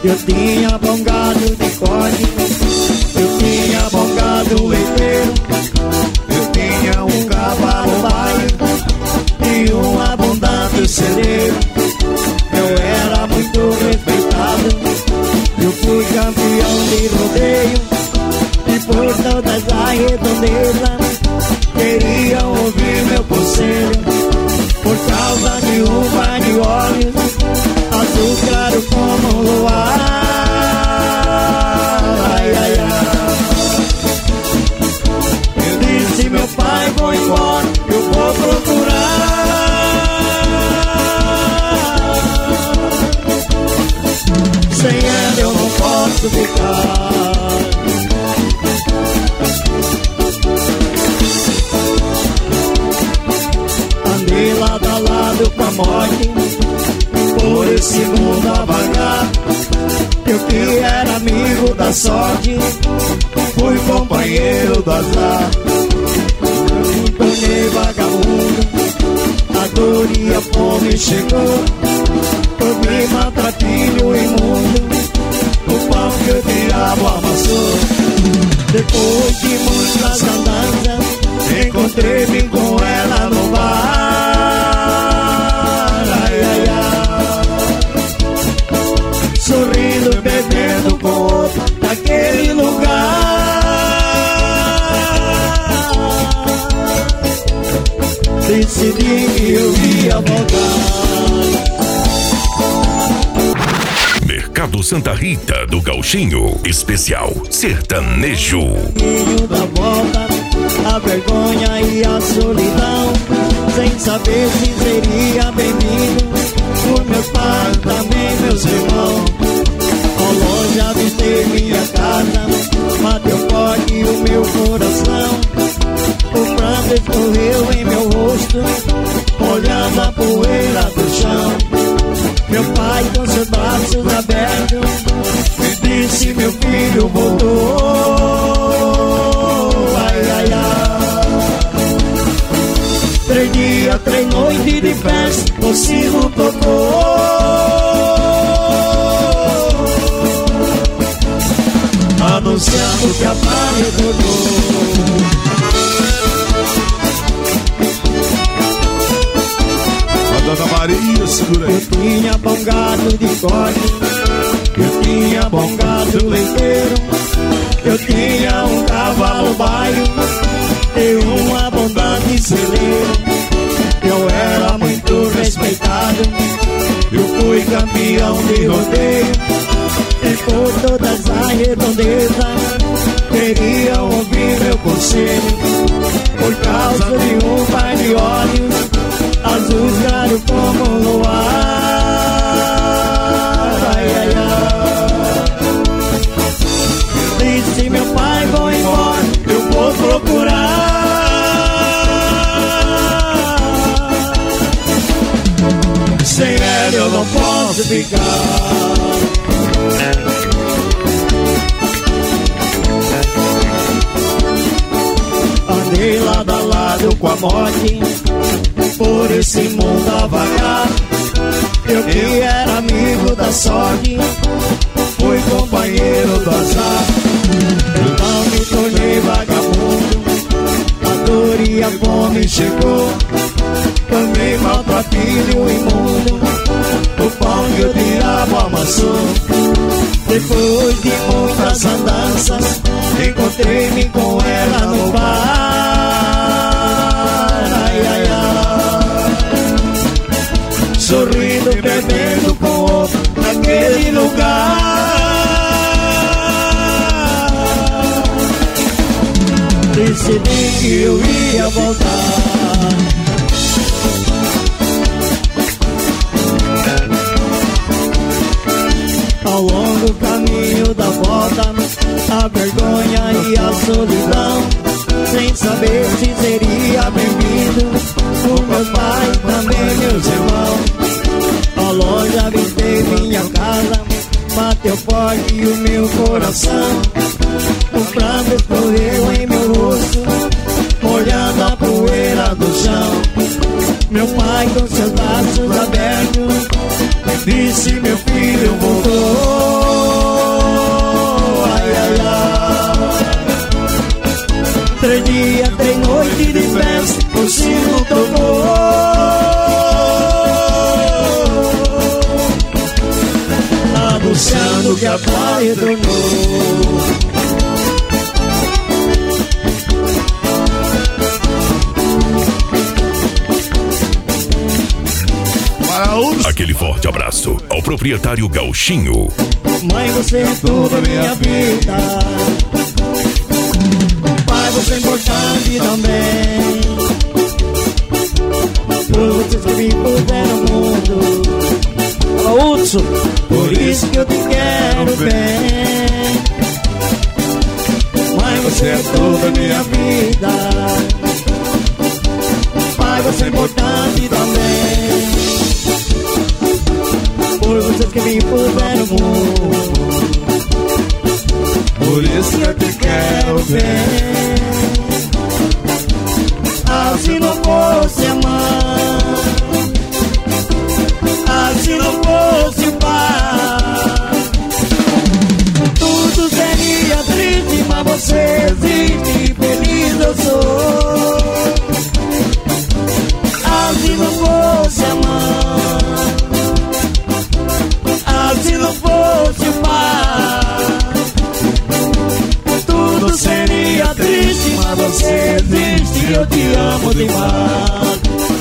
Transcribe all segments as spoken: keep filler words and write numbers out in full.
Eu tinha bom gado de corte, eu tinha bom gado leiteiro, eu tinha um cavalo baio e um abundante celeiro. Eu era muito respeitado, eu fui campeão de rodeio, e por todas as redondezas queriam ouvir meu conselho. Por causa de um par de olhos azul claro como o luar. Ai, ai, ai. Eu disse, meu pai, vou embora, eu vou procurar. Sem ela eu não posso ficar. Andei lado a lado com a morte, por esse mundo a vagar. Eu que era amigo da sorte, fui companheiro do azar. Eu me tornei vagabundo, a dor e a fome chegou. Comi maltratinho imundo, o pão que o diabo amassou. Depois de muitas andanças, encontrei-me com ela no bar. Ai, ai, ai. Sorrindo e bebendo com outro naquele lugar. Decidi que eu ia voltar. Mercado Santa Rita do Gauchinho, especial sertanejo. Filho da volta, a vergonha e a solidão, sem saber se seria bem-vindo por meus pais, também meus irmãos. Ao longe avistei minha casa, bateu forte o meu coração. O pranto escorreu em meu rosto, olhando a poeira do chão. Meu pai com seus braços abertos me disse, meu filho voltou. Ai, ai, ai. Três dias, três noites de festa, o sino tocou, anunciando que a paz retornou. Dona Maria, segura aí. Eu tinha bom gado de corte, eu tinha bom gado leiteiro, eu tinha um cavalo baio e um abundante celeiro. Eu era muito respeitado, eu fui campeão de rodeio, e por todas as redondezas queriam ouvir meu conselho. Por causa de um par de olhos azul claro como o luar. Ai, ai, ai. Disse, meu pai, vou embora, eu vou procurar. Sem ela eu não posso ficar. Andei lado a lado com a morte, por esse mundo a vagar. Eu que era amigo da sorte, fui companheiro do azar. Eu não me tornei vagabundo, a dor e a fome chegou. Também maltratinho imundo, o pão que o diabo amassou. Depois de muitas andanças, encontrei-me com ela no bar. Ai, ai, ai. Sorrindo, bebendo com outro naquele lugar. Decidi que eu ia voltar. Ao longo caminho da volta, a vergonha e a solidão, sem saber se seria bem-vindo por meus pais, também meus irmãos. Ao longe avistei minha casa, bateu forte o meu coração. O pranto escorreu em meu rosto, olhando a poeira do chão. Meu pai com seus braços abertos disse, meu filho voltou. que a paz retornou. Aquele forte abraço ao proprietário Gauchinho. Mãe, você é toda a minha vida. Pai, você é importante também. Por vocês que me puseram no mundo. Fala, Hudson. Por isso que eu te quero bem. Mãe, você é toda a minha vida. Pai, você é importante também. Por vocês que me puseram no mundo. Por isso eu te quero bem. Ah, se não fosse a mãe, ah, se não fosse o pai, tudo seria triste, mas você existe, feliz eu sou. Ah, se não fosse a mãe, se não fosse o pai, tudo seria triste, mas você existe, eu te amo demais.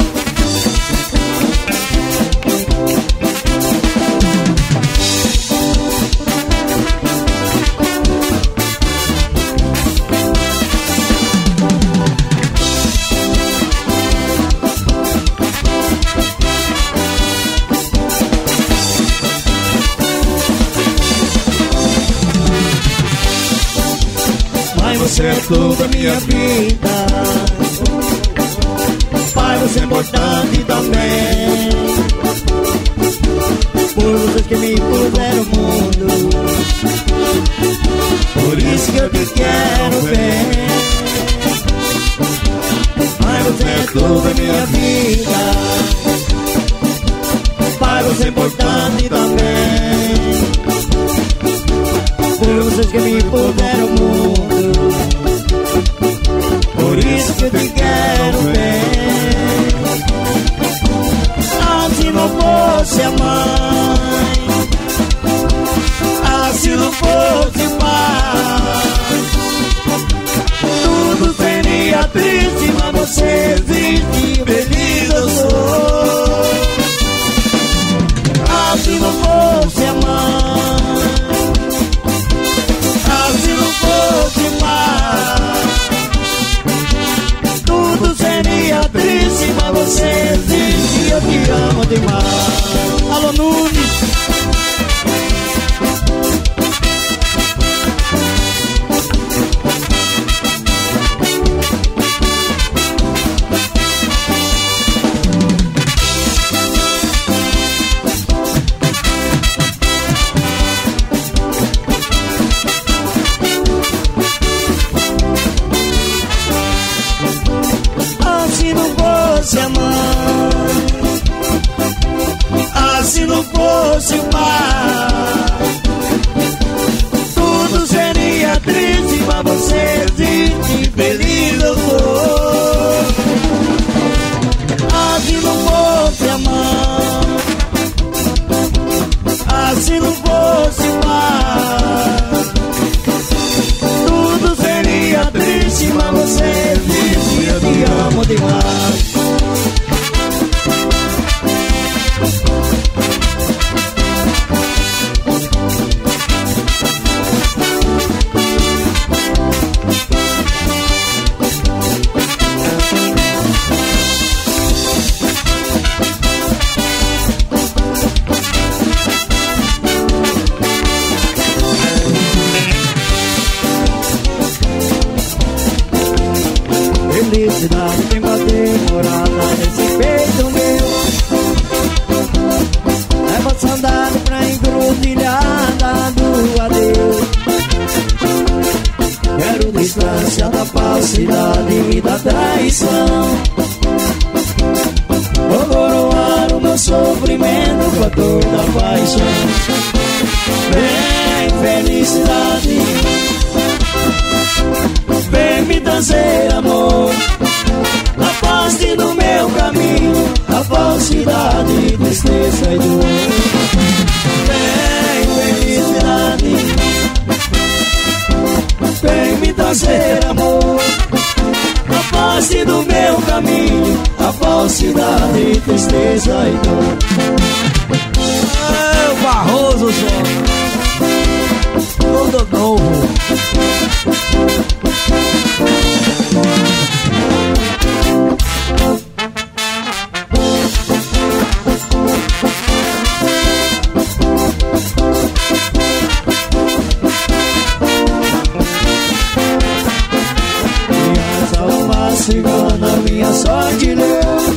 Você é toda a minha vida. Pai, você é importante também. Por vocês que me puseram no mundo. Por isso que eu te quero bem. Pai, você é toda a minha vida. Pai, você é importante também. Por vocês que me puseram no mundo. Por isso que eu te quero bem. Ah, se não fosse a mãe, ah, se não fosse o pai, tudo seria triste, mas você existe, feliz eu sou. Ah, se não fosse a mãe, ah, se não fosse o pai, tudo seria triste, mas você existe, eu te amo demais. Alô, Nunes. Se não fosse o pai, tudo seria triste, mas você existe, feliz eu sou. Ah, se não fosse a mãe, ah, se não fosse o pai, tudo seria triste, mas você existe, eu te amo demais. Felicidade tem uma temporada nesse peito meu. Leva saudade pra encruzilhada do adeus. Quero distância da falsidade e da traição. Vou coroar o meu sofrimento com a dor da paixão. Vem, felicidade, vem me trazer amor. Afaste do meu caminho a falsidade, tristeza e dor. Vem, felicidade, felicidade, tristeza e dor. É o Barroso só, todo novo. Cigana, minha sorte leu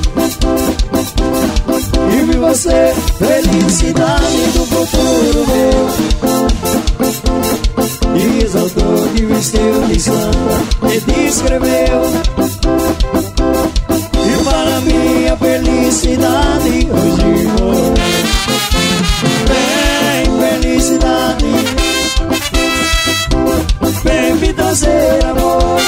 e vi você, felicidade do futuro meu. E exaltou, te vestiu de santa e descreveu. E para minha felicidade hoje vou. Vem, felicidade, vem me trazer amor.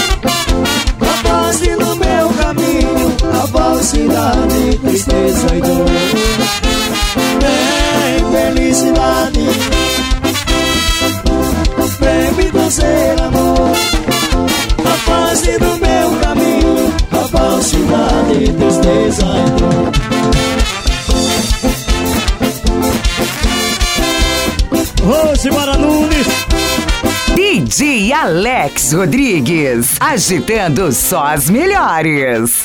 No meu caminho, a falsidade, tristeza e dor. Vem, felicidade, vem me trazer amor. A paz do meu caminho, a falsidade, tristeza e dor. Rosimara Nunes, D J Alex Rodrigues, agitando só as melhores.